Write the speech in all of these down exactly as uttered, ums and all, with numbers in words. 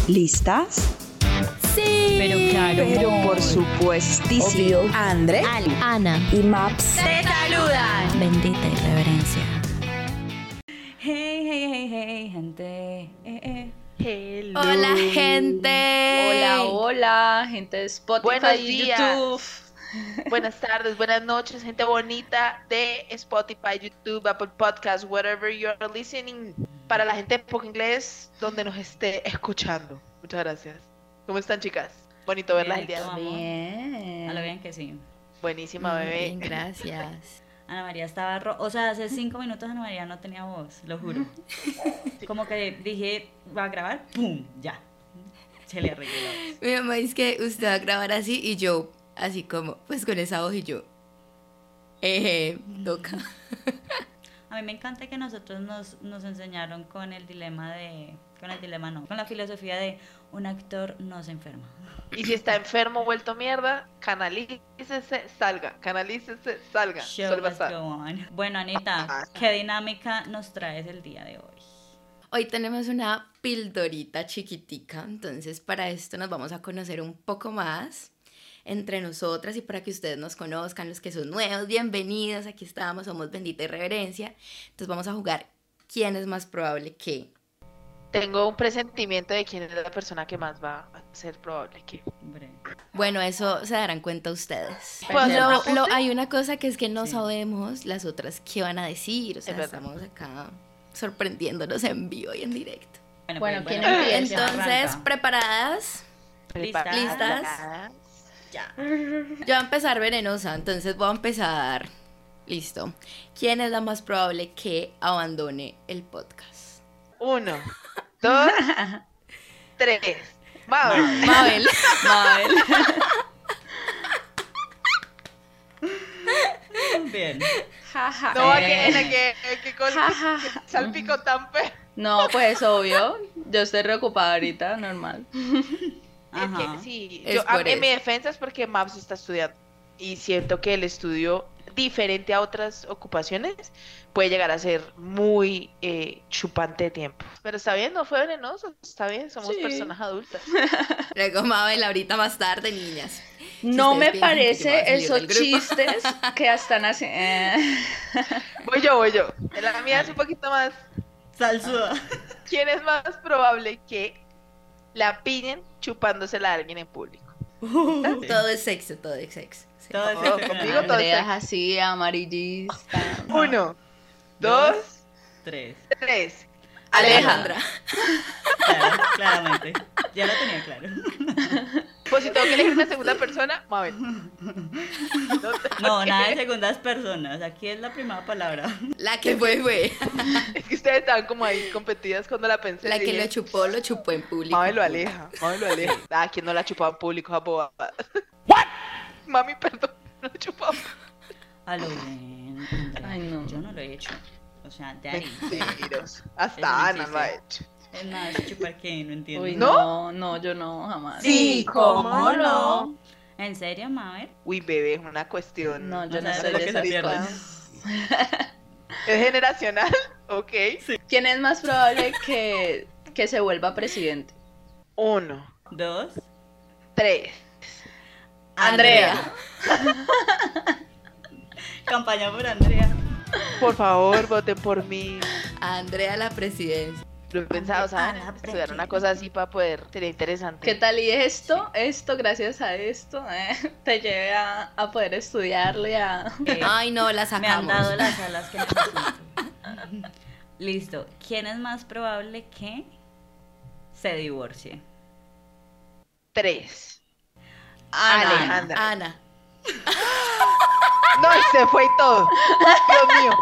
¿Listas? Sí. Pero claro. Pero por supuestísimo. Obvio. André, Ali, Ana y Maps. ¡Te saludan! Bendita irreverencia. Hey, hey, hey, hey, gente. Eh, eh. Hello. Hola, gente. Hola, hola, gente de Spotify Buenos y días. YouTube. Buenas tardes, buenas noches, gente bonita de Spotify, YouTube, Apple Podcasts, whatever you're listening. Para la gente de poco inglés, donde nos esté escuchando. Muchas gracias. ¿Cómo están, chicas? Bonito verlas el día de hoy. Bien. A lo bien que sí. Buenísima, bebé. Bien, gracias. Ana María estaba ro o sea, hace cinco minutos Ana María no tenía voz, lo juro. Como que dije, va a grabar, ¡pum! Ya. Se le arregló la voz. Mi mamá dice que usted va a grabar así y yo, así como, pues con esa voz y yo, eh, toca. A mí me encanta que nosotros nos, nos enseñaron con el dilema de, con el dilema no, con la filosofía de un actor no se enferma. Y si está enfermo, vuelto mierda, canalícese, salga. Canalícese, salga. Show Suelva must estar. go on. Bueno, Anita, ¿qué dinámica nos traes el día de hoy? Hoy tenemos una pildorita chiquitica, entonces para esto nos vamos a conocer un poco más entre nosotras y para que ustedes nos conozcan, los que son nuevos, bienvenidos, aquí estamos, somos Bendita Irreverencia, entonces vamos a jugar ¿quién es más probable que? Tengo un presentimiento de quién es la persona que más va a ser probable que. Hombre. Bueno, eso se darán cuenta ustedes. ¿Puedo hacer un Lo- apunte? lo- hay una cosa que es que no Sí. sabemos las otras qué van a decir, o sea, Es verdad. estamos acá sorprendiéndonos en vivo y en directo. Bueno, ¿quién bueno, empieza? Entonces, arranca. ¿preparadas? ¿Listas? ¿Listas? Ya. Yo voy a empezar venenosa, entonces voy a empezar. Listo. ¿Quién es la más probable que abandone el podcast? Uno, dos, tres. Vamos. Mabel. Mabel. Bien. Jaja. No, a Eh, que, en el que, que, con, Ja, ja, ja. que salpico tan feo. No, pues obvio. Yo estoy reocupada ahorita, normal. Ajá. Es que sí, Es yo, a- por en mi eso. defensa es porque Maps está estudiando y siento que el estudio, diferente a otras ocupaciones, puede llegar a ser muy eh, chupante de tiempo. Pero está bien, no fue venenoso, está bien, somos Sí. personas adultas. Luego Mabel, ahorita más tarde, niñas. No ustedes me piensan que yo me voy a parece salir esos del grupo. chistes que están haciendo. Eh. Voy yo, voy yo. La mía es un poquito más. Salsuda. ¿Quién es más probable que la pillen chupándosela a alguien en público? Todo es sexo, todo es sexo. Sí. Todo es Oh, sexo. conmigo todo Andrea es sexo. así, amarillista. Uno, dos, Tres. tres. Alejandra. Claro, claramente. Ya lo tenía claro. Pues si tengo que elegir una segunda persona, Mabel. No, nada de segundas personas. Aquí es la primera palabra. La que fue, fue. Es que ustedes estaban como ahí competidas cuando la pensé. La que dije, lo chupó, lo chupó en público. Mabel lo aleja, Mabel lo aleja. Ah, ¿quién no la ha chupado en público, esa bobada? ¿What? Mami, perdón, no la he chupado. A lo bien, Andrea. Ay, no. Yo no lo he hecho. O sea, Daddy. Mentiroso. Eso Hasta no Ana lo ha existe. hecho. Es más, chupar que no entiendo. Uy, ¿No? no, no, yo no, jamás. Sí, ¿cómo no? ¿En serio, Mabel? Uy, bebé, es una cuestión. No, yo No no sabes soy lo de que se esas pierde. cosas. Es generacional, ok. ¿Quién es más probable que, que se vuelva presidente? Uno, Dos. tres. Andrea. Campaña por Andrea. Por favor, voten por mí. Andrea la presidencia. Lo he pensado, ¿saben? Andrea, Estudiar una cosa así para poder. Sería interesante. ¿Qué tal y esto? Esto, gracias a esto, eh, te lleve a, a poder estudiarlo y a... Eh, Ay, no, la Me han sacamos. dado las alas que necesito. Listo. ¿Quién es más probable que se divorcie? Tres. Ana. Alejandra. Ana. No, y se fue y todo. Dios mío.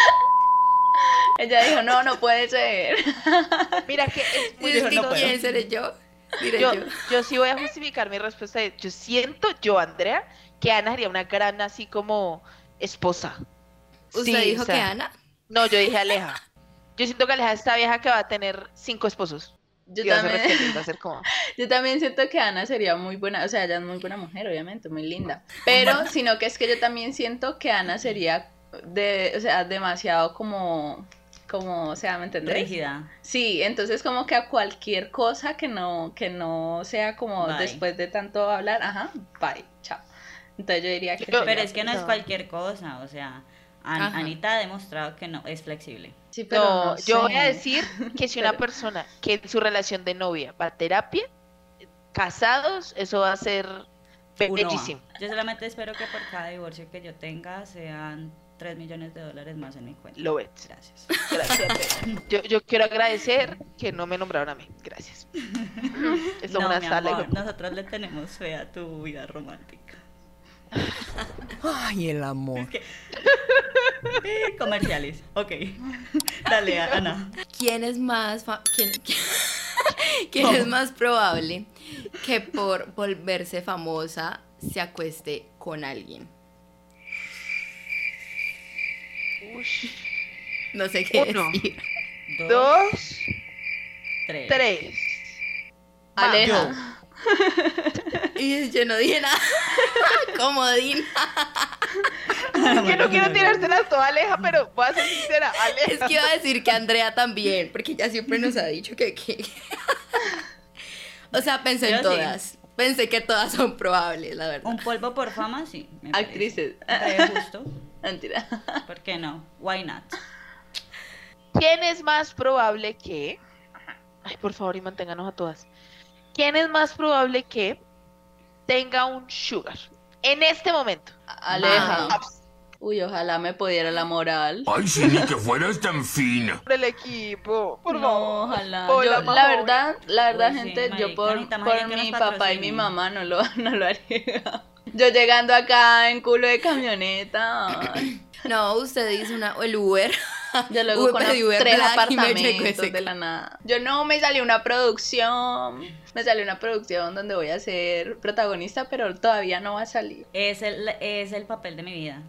Ella dijo, no, no puede ser. Mira que es muy ¿Y es yo que no puedo. quién seré yo? Diré yo, yo. yo sí voy a justificar mi respuesta. Yo siento, yo, Andrea, que Ana sería una gran así como esposa. ¿Usted Sí, dijo o sea, que Ana? No, yo dije Aleja. Yo siento que Aleja es esta vieja que va a tener cinco esposos. Yo Y va a ser también, requerido, va a ser como... yo también siento que Ana sería muy buena, o sea, ella es muy buena mujer, obviamente, muy linda. Pero, sino que es que yo también siento que Ana sería de, o sea, demasiado como como, o sea, ¿me entendés? Rígida. Sí, entonces como que a cualquier cosa que no, que no sea como Bye. después de tanto hablar, ajá, bye, chao. Entonces yo diría que... Pero Pero sería- es que no es No. cualquier cosa, o sea, An- Ajá. Anita ha demostrado que no es flexible. Sí, pero No, no yo voy a sé. decir que si una Pero- persona que en su relación de novia va a terapia, casados, eso va a ser Uno bellísimo. A. Yo solamente espero que por cada divorcio que yo tenga sean tres millones de dólares más en mi cuenta. Lo ves. Gracias. Gracias. Yo, yo quiero agradecer que no me nombraron a mí. Gracias. Esto es No, una mi sala. amor, hijo de- nosotros le tenemos fe a tu vida romántica. Ay, el amor. Eh, comerciales, ok. Dale, Ana. ¿Quién es más fa- quién, quién es más probable que por volverse famosa se acueste con alguien? Ush. No sé qué Uno. decir. Dos, Dos, tres. tres. Aleja. Y yo no dije nada. Comodín. Es que no quiero tirársela toda Aleja, pero voy a ser sincera. Es Aleja. que iba a decir que Andrea también, porque ella siempre nos ha dicho que... que... O sea, pensé Yo en sí. todas. Pensé que todas son probables, la verdad. Un polvo por fama, sí. me parece. Actrices. Me parece justo. Mentira. ¿Por qué no? Why not? ¿Quién es más probable que... Ay, por favor, y manténganos a todas. ¿Quién es más probable que tenga un sugar en este momento? Aleja. Ay. Uy, ojalá me pudiera la moral. Ay, si ni que fueras tan fina. Por el equipo, por No, favor. ojalá. Hola, Yo, mamá. la verdad, la verdad, Uy, sí, gente, yo marica, por, necesitamos por alguien que mi nos papá y patrocine. mi mamá no lo, no lo haría. Yo llegando acá en culo de camioneta. ay, No, usted hizo una... o el Uber. Yo luego Uber, con pedí Uber tres Black y me llegó apartamentos ese de la nada. Yo no, me salió una producción. Me salió una producción donde voy a ser protagonista, pero todavía no va a salir. Es el, es el papel de mi vida.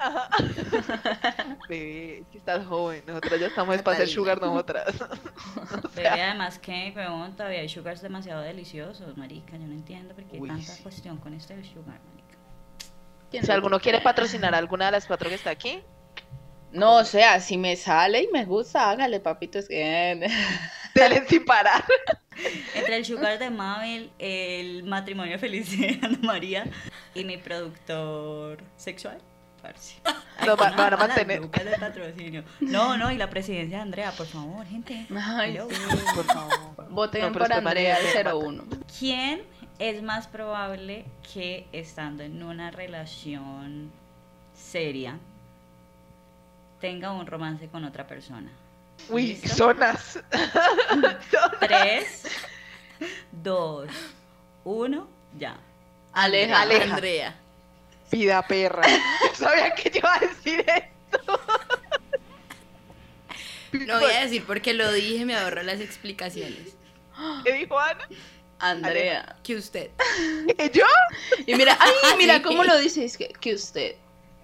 Bebé, es que estás joven. Nosotras ya estamos para hacer sugar nosotras. Bebé, además que, huevón, todavía hay sugars demasiado deliciosos, marica. Yo no entiendo por qué hay Uy, tanta sí. cuestión con este sugar, marica. ¿Quién Si alguno quiere patrocinar a alguna de las cuatro que está aquí, No, o sea, si me sale y me gusta, hágale, papito, es que... denle sin parar. Entre el sugar de Mabel, el matrimonio feliz de Ana María y mi productor sexual. Parce. Ay, Nos va- no, van a las mantener. lucas de patrocinio. No, no, y la presidencia de Andrea, por favor, gente. Ay, Hello. sí. Por favor. Voten No, pero por es que María Andrea el me cero mata. uno. ¿Quién es más probable que estando en una relación seria tenga un romance con otra persona? Uy, ¿Listo? zonas. Tres, dos, uno, ya. Aleja. Aleja. Andrea. Vida perra. Yo sabía que yo iba a decir esto. No voy a decir porque lo dije, me ahorro las explicaciones. ¿Qué dijo Ana? Andrea. Que usted. ¿Que ¿Yo? Y mira, ay, mira Sí. cómo lo dice, es que, que usted.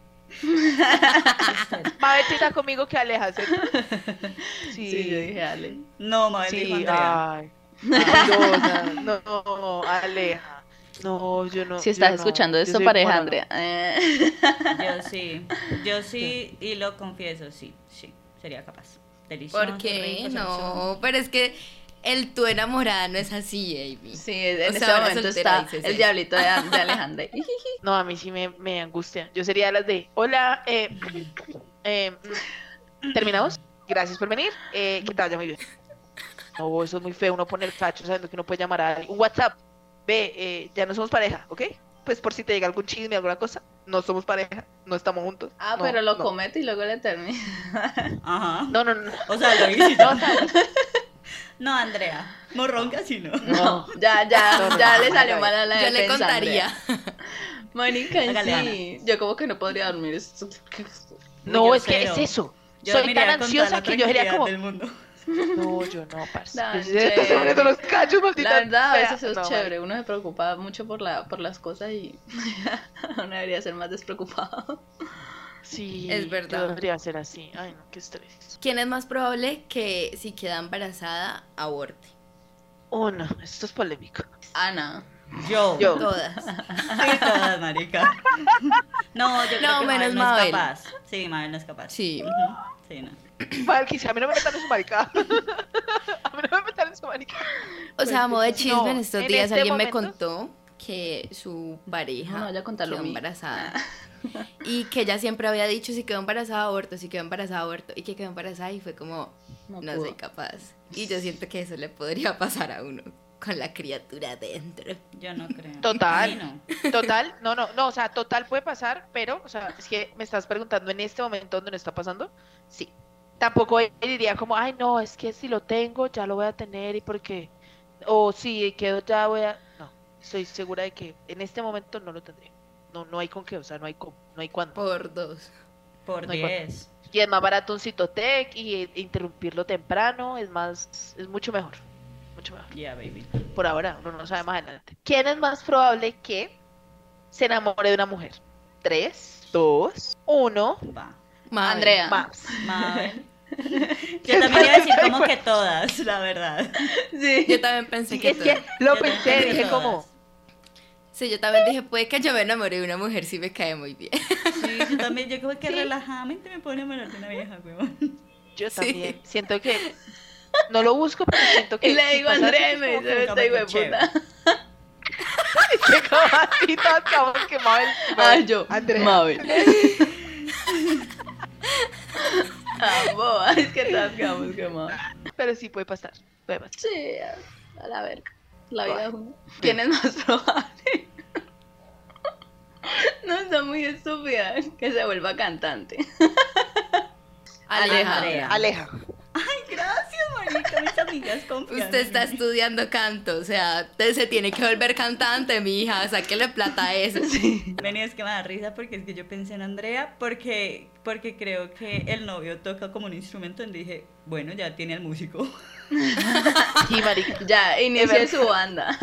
Va a ver si está conmigo que Aleja, ¿cierto? Sí. Sí, yo dije, Ale. No, Mabel dijo Sí, Andrea. ay. Mentirosa. No, no, Aleja. No, yo no. Si estás yo no. escuchando Yo esto, soy pareja, mono, Andrea. Eh. Yo sí, yo sí, y lo confieso, sí, sí, sería capaz. Delicioso, ¿Por qué? rico, No, sabroso. pero es que el tú enamorada no es así, baby. Sí, en O este sea, ahora momento soltera está dices el eso. diablito de, de Alejandra. No, a mí sí me, me angustia. Yo sería de las de, hola, eh, eh, mm, ¿terminamos? Gracias por venir. Eh, que te vaya muy bien. No, eso es muy feo, uno poner cacho sabiendo que uno puede llamar a alguien. Un WhatsApp. Ve, eh, ya no somos pareja, ¿ok? Pues por si te llega algún chisme, alguna cosa. No somos pareja, no estamos juntos. Ah, No, pero lo no. comete y luego le termina. Ajá. No, no, no. O sea, lo hice yo. No, Andrea, morrón casi no. No, ya, ya, No, no, ya no, le salió no, mal a la Yo le defensa, contaría. Andrea. Mónica, Hágale, sí. Yo como que no podría dormir. esto- No, yo es que cero. es eso. Yo Soy dormiría tan con toda ansiosa la que yo sería tranquilidad como, del mundo. no, yo no, parce. Tan Yo sí se están poniendo los cachos, maldita La verdad, a sea. veces es No, chévere. Uno se preocupa mucho por, la, por las cosas y uno debería ser más despreocupado. Sí, Es verdad. yo debería ser así. Ay, no, qué estrés. ¿Quién es más probable que si queda embarazada aborte? Oh, no, esto es polémico. Ana. Yo. Yo. Todas. Sí, todas, marica. No, yo creo No, que menos Mabel no Mabel. es capaz. Sí, Mabel no es capaz. Sí. Ujú, sí, no. Malquis, a mí no me metan en su maricada. A mí no me metan en su maricada. O sea, a modo de chisme, No, en estos en días este alguien me momento- contó que su pareja No, no vaya a contar lo quedó mío. embarazada. Y que ella siempre había dicho si quedó embarazada aborto, si quedó embarazada aborto. Y que quedó embarazada y fue como, No no, pudo. soy capaz. Y yo siento que eso le podría pasar a uno con la criatura dentro. Yo no creo. Total. A mí no. Total, no, no, no, o sea, total puede pasar, pero, o sea, es que me estás preguntando en este momento donde no está pasando, sí. Tampoco diría como, ay, no, es que si lo tengo, ya lo voy a tener y porque, o si quedo, ya voy a, no, estoy segura de que en este momento no lo tendría. No, no hay con qué, o sea, no hay con, no hay cuándo. Por dos. Por No hay diez. Y es más barato un Citotec y e- interrumpirlo temprano, es más, es mucho mejor, mucho mejor. Yeah, baby. Por ahora, uno no sabe más adelante. ¿Quién es más probable que se enamore de una mujer? Tres, dos, uno, Va. Mabel. Andrea. más. Mabel. Yo también iba a decir como que todas, la verdad. Sí. Yo también pensé Sí, que, es que todo. lo Yo pensé, también dije todas. como, Sí, yo también dije, puede que yo me enamore de una mujer si me cae muy bien. Sí, yo también, yo como que Sí. relajadamente me puedo enamorar de una vieja, weón. yo Sí. también, siento que, no lo busco, pero siento que... Y le si digo a pasa Andrea y así, me como que dice, nunca esta me hijo de caché. puta. que como así, todas quedamos quemados. Ah, yo, Andrea. Mabel. Ah, boba, es que todas quedamos quemadas. Pero sí puede pasar, puede pasar. Sí, a, a la verga. La vida es una. ¿Quién es más probable? No, está muy estúpida. Que se vuelva cantante. Aleja. Andrea. Aleja. Gracias, marica, mis amigas confían Usted en está mí. estudiando canto, o sea, usted se tiene que volver cantante, mi hija, sáquele plata a eso. Vení, es que me da risa porque es que yo pensé en Andrea porque, porque creo que el novio toca como un instrumento y dije, bueno, ya tiene al músico. Sí, marica, Ya, inicie verdad. su banda.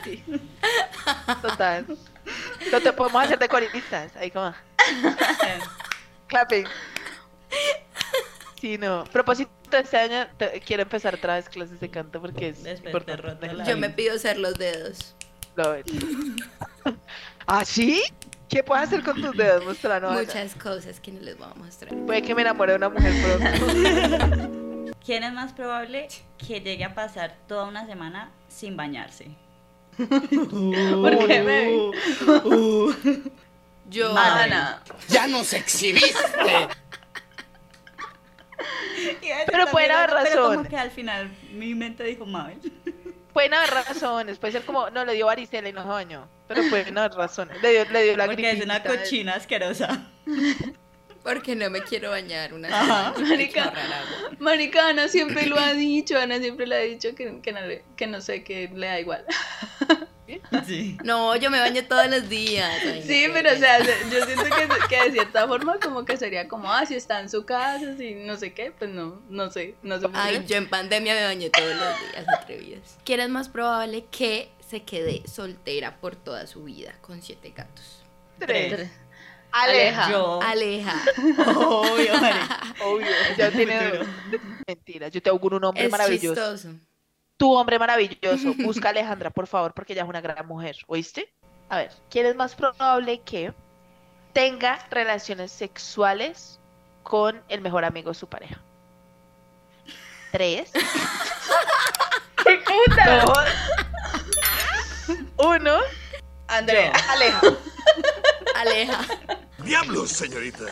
total. No te podemos hacer de coristas, ahí como, clapping. Sí, no. Propósito de este año, te- quiero empezar otra vez clases de canto porque es Después te importante. roto la- Yo me pido ser los dedos. Lo ves. ¿Ah, sí? ¿Qué puedes hacer con tus dedos? Muéstranos. Ana. Muchas cosas que no les voy a mostrar. Puede que me enamore de una mujer pronto. ¿Quién es más probable que llegue a pasar toda una semana sin bañarse? ¿Por qué me Yo, Ana. ¡Ya nos exhibiste! Pero pueden haber Pero como razón. que al final mi mente dijo, Mabel. Pueden haber razones. Puede ser como, no, le dio varicela y no se bañó. Pero pueden haber razones. Le dio, le dio la Porque es una gripita. cochina asquerosa. porque no me quiero bañar una Ajá. semana. Marica. Ahorrar agua. Marica, Ana siempre lo ha dicho. Ana siempre le ha dicho que, que, no, le- que no sé, que le da igual. Sí. No, yo me baño todos los días. Ay, Sí, qué pero o vergüenza. sea, yo siento que, que de cierta forma como que sería como, ah, si está en su casa, si no sé qué, pues no, no sé, no sé por Ay, qué. yo en pandemia me bañé todos los días, atrevidas. ¿Quién es más probable que se quede soltera por toda su vida con siete gatos? Tres. Aleja. Aleja. Yo. Aleja. Obvio, marica. Obvio. Ya tiene. Mentira. Yo te auguro un hombre Es maravilloso. chistoso. Tu hombre maravilloso. Busca a Alejandra, por favor, porque ella es una gran mujer. ¿Oíste? A ver, ¿quién es más probable que tenga relaciones sexuales con el mejor amigo de su pareja? Tres. ¡Qué puta! Dos. Uno. Andrea. Aleja. Aleja. ¡Diablos, señorita!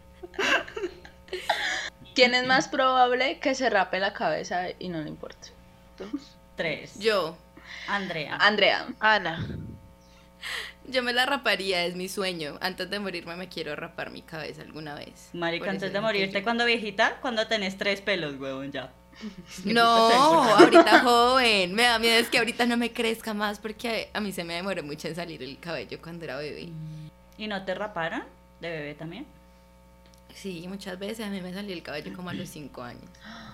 ¿Quién es más probable que se rape la cabeza y no le importe? Tres. Yo. Andrea. Andrea. Ana. Yo me la raparía, es mi sueño. Antes de morirme me quiero rapar mi cabeza alguna vez. Marica, Por antes eso de es morirte, que- cuando viejita, cuando tenés tres pelos, huevón, ya. No, ahorita joven. Me da miedo es que ahorita no me crezca más porque a mí se me demoró mucho en salir el cabello cuando era bebé. ¿Y no te raparon? ¿De bebé también? Sí, muchas veces a mí me salió el cabello como a los cinco años.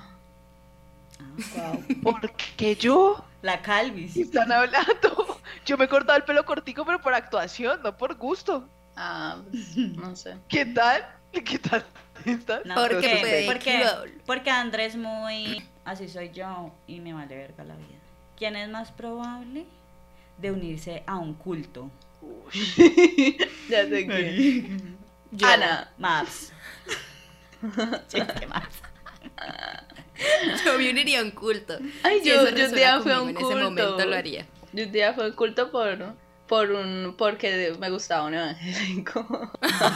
Porque yo. La calvis. Están hablando. Yo me he cortado el pelo cortico, pero por actuación, no por gusto. Ah, pues, no sé. ¿Qué tal? ¿Qué tal? ¿Estás? No, Porque porque, fue porque, cruel. porque Andrés muy... Así soy yo y me vale verga la vida. ¿Quién es más probable de unirse a un culto? Ya sé quién. Yo. Ana. Maps. Chiste, Maps. Yo me uniría a un culto. Ay, Si yo, eso yo un resuena día fui a un conmigo, culto. En ese momento lo haría. Yo un día fui a un culto por, por un, porque me gustaba un evangélico.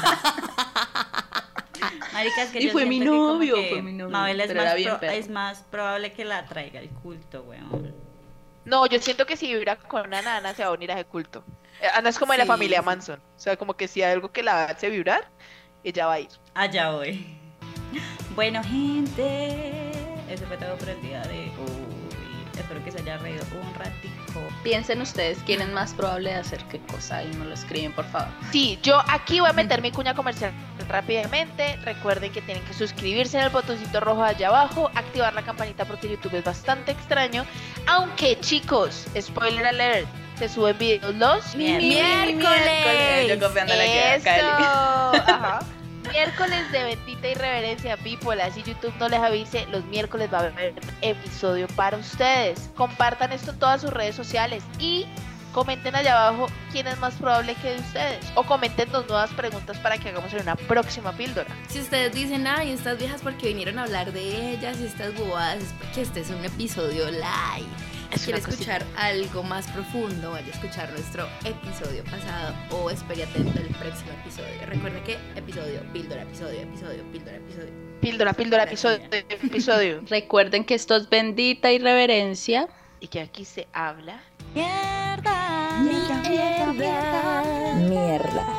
Marica, es que Y yo fue mi siento que como novio, que fue mi novio, Mabel es pero más, era bien pro- perro. es más probable que la traiga el culto, weón. No, yo siento que si vibra con Ana, Ana se va a unir a ese culto. Eh, Ana es como de la Sí, familia sí. Manson. O sea, como que si hay algo que la hace vibrar, ella va a ir. Allá voy. Bueno, gente, eso fue todo por el día de hoy. Espero que se haya reído un ratico. Piensen ustedes quién es más probable de hacer qué cosa y nos lo escriben, por favor. Sí, yo aquí voy a meter mi cuña comercial rápidamente. Recuerden que tienen que suscribirse en el botoncito rojo allá abajo, activar la campanita porque YouTube es bastante extraño. Aunque, chicos, spoiler alert, se suben videos los Miércoles. ¡Miércoles! Yo confiándole aquí a Eso. Cali. Ajá. Miércoles de bendita irreverencia, people. Así YouTube no les avise, los miércoles va a haber episodio para ustedes. Compartan esto en todas sus redes sociales y comenten allá abajo quién es más probable que de ustedes. O comenten dos nuevas preguntas para que hagamos en una próxima píldora. Si ustedes dicen, ay, estas viejas porque vinieron a hablar de ellas y estas bobadas, es porque este es un episodio live. Si Es quiere una cosita. escuchar algo más profundo, vaya a escuchar nuestro episodio pasado o espere atento al próximo episodio. Recuerde que episodio, píldora, episodio, episodio, píldora, episodio. Píldora, píldora, episodio, episodio. Recuerden que esto es bendita irreverencia. Y que aquí se habla. Mierda. Mierda. Mierda.